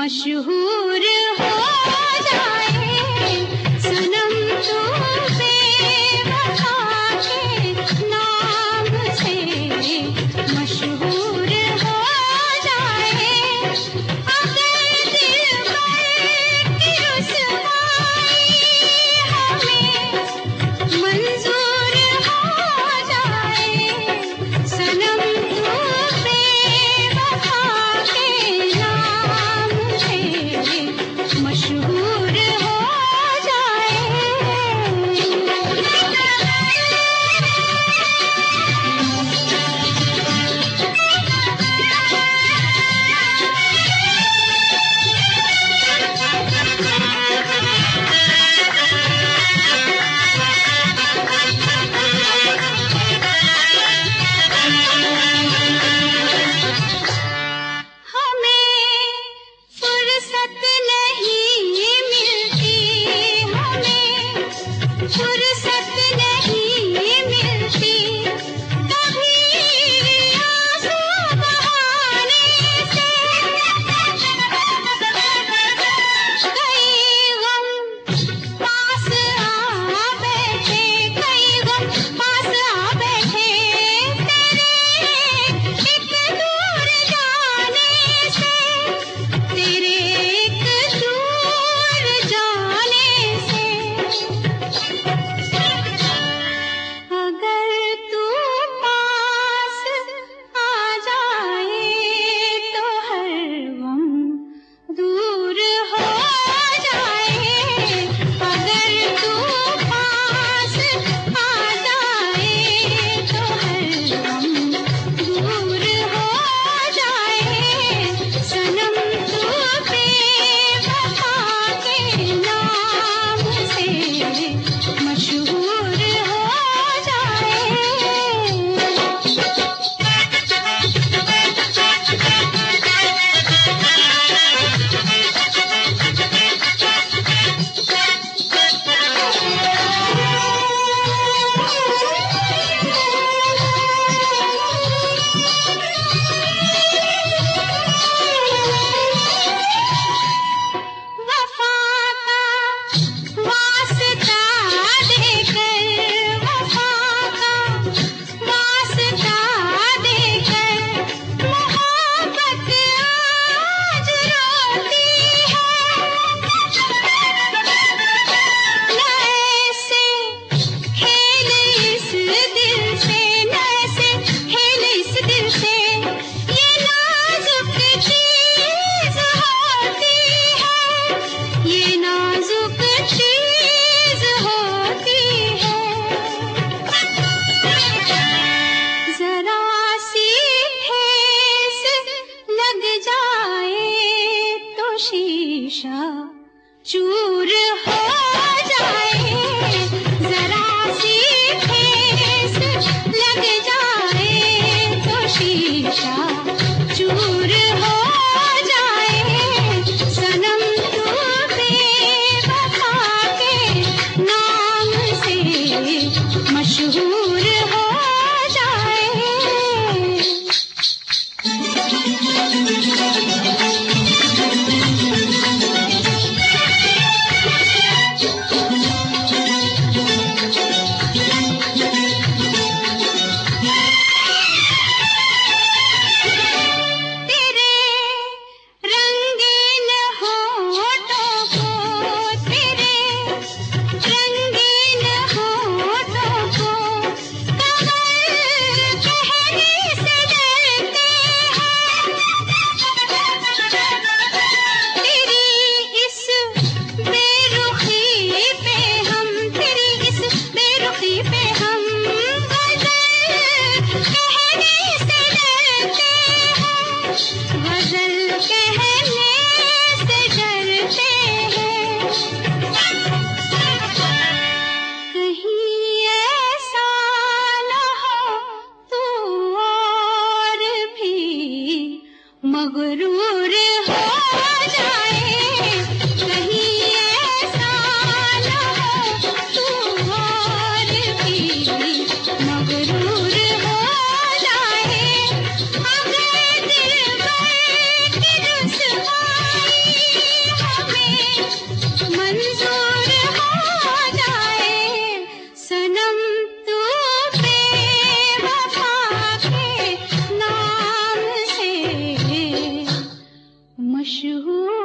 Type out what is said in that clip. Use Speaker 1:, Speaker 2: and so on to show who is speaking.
Speaker 1: मशहूर हो जाए सनम तू बेवफा के नाम से, मशहूर हो जाए अगर दिल पर की रुसवाई हमें मंजूर हो जाए सनम तू बेवफा के नाम से, मशहूर हो जाए। हमें फुर्सत नहीं मिलती, हमें फुर्सत नहीं मिलती, कभी आंसू बहाने से, कई गम पास आ बैठे, कई गम पास आ बैठे, तेरे एक दूर जाने से, अगर तू पास आ जाए तो हर गम दूर हो जाए, अगर तू पास आ जाए तो हर गम दूर हो जाए सनम तू बेवफा के नाम से, मशहूर हो जाए। वफा का वास्ता देकर, वफा का वास्ता देकर, मोहब्बत आज रोती है, न ऐसे खेल इस दिल से, न ऐसे खेल इस दिल से, ये नाजुक चीज होती है, ये नाजुक चीज होती है, जरा सी ठेस लग जाए तो शीशा चूर हो जाए, जरा सी ठेस लग जाए तो शीशा चूर हो जाए सनम तू बेवफा के नाम से, मशहूर हो जाए। तेरे रंगीन होठों को, तेरे रंगीन होठों को कमर मशहूर